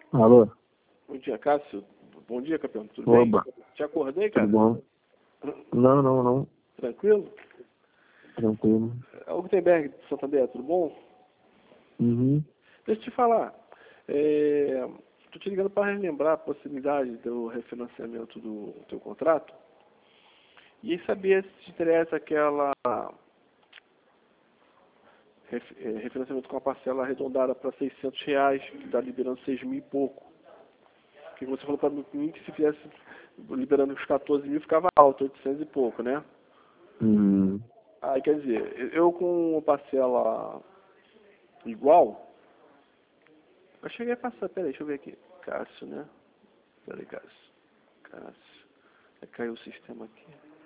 Alô? Bom dia, Cássio. Bom dia, campeão. Tudo Oba, bem? Te acordei, tudo cara? bom? Não. Tranquilo? Tranquilo. É o Gutenberg de Santander, tudo bom? Uhum. Deixa eu te falar. Tô te ligando para relembrar a possibilidade do refinanciamento do teu contrato. E aí saber se te interessa aquela refinanciamento com a parcela arredondada para R$ 600, que está liberando 6 mil e pouco. Porque você falou para mim que se fizesse liberando os 14 mil ficava alto, 800 e pouco, né? Uhum. Aí quer dizer, eu com parcela igual, eu cheguei a passar, peraí, deixa eu ver aqui. Cássio, né? Peraí, Cássio. Cássio. Caiu o sistema aqui.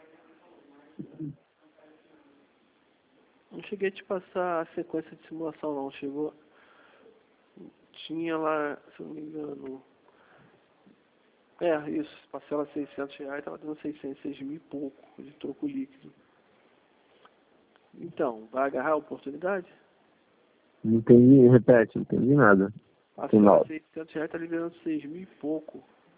Não cheguei a te passar a sequência de simulação não, chegou. Tinha lá, se eu não me engano. Isso, parcela R$ 600, tava dando 6 mil e pouco de troco líquido. Então, vai agarrar a oportunidade? Não entendi, repete, não entendi nada. Parcela Final. R$ 600 tá liberando 6 mil e pouco.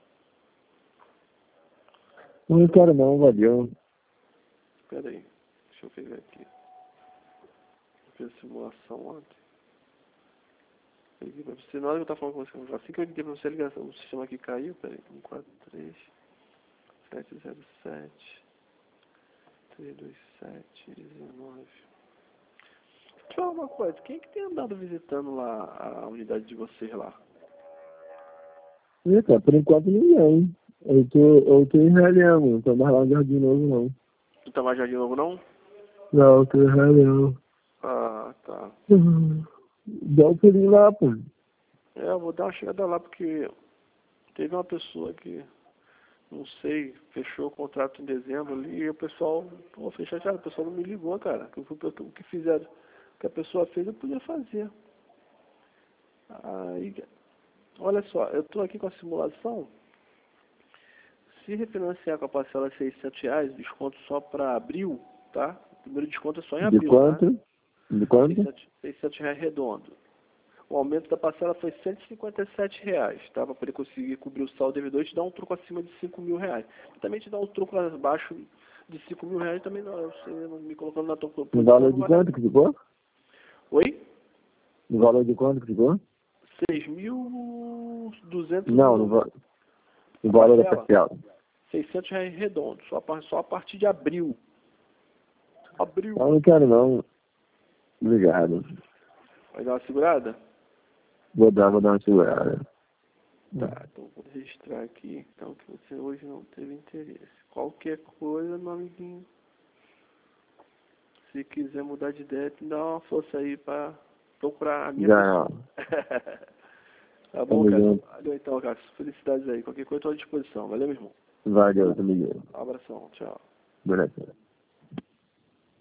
Não quero não, valeu. Peraí, deixa eu ver aqui. Fiz a simulação ontem. Eu liguei pra você, na hora que eu tava falando com você, assim que eu liguei pra você, a ligação, o sistema aqui caiu, peraí, 143-707-327-19. Deixa eu te falar uma coisa, quem é que tem andado visitando lá a unidade de vocês lá? Eita, por enquanto ninguém. Eu tô em Israel, não tô mais lá no Jardim Novo não. Tu tá mais Jardim Novo, não? Não, eu tô em Israel. Ah, tá. Dá um pulinho lá, pô. Eu vou dar uma chegada lá porque teve uma pessoa que, não sei, fechou o contrato em dezembro ali e o pessoal, pô, fiquei chateado, o pessoal não me ligou, cara. O que fizeram, o que a pessoa fez eu podia fazer. Aí, olha só, eu tô aqui com a simulação. Se refinanciar com a parcela de R$ 600, desconto só para abril, tá? O primeiro desconto é só em De abril, tá? quanto? De quanto? R$ 600 redondo. O aumento da parcela foi R$ 157, tá? Para poder conseguir cobrir o saldo devedor e te dar um troco acima de R$ 5 mil. E também te dar um troco abaixo de R$ 5 mil também não. Você não me colocando na tua No posição valor não de vai dar. quanto que ficou? Oi? No valor de quanto que ficou? 6.200 Não, no a valor da parcela. parcela. R$ 600 redondo, só a partir de abril. Abril. Eu não quero não. Obrigado. Vai dar uma segurada? Vou dar uma segurada. Tá, então vou registrar aqui, então, que você hoje não teve interesse. Qualquer coisa, meu amiguinho, se quiser mudar de ideia, me dá uma força aí pra procurar a minha Já, pessoa. Tá bom, tamo Cássio? junto. Valeu então, Cássio. Felicidades aí. Qualquer coisa, estou à disposição. Valeu, meu irmão. Valeu, tamo junto. Um abração. Tchau. Boa noite.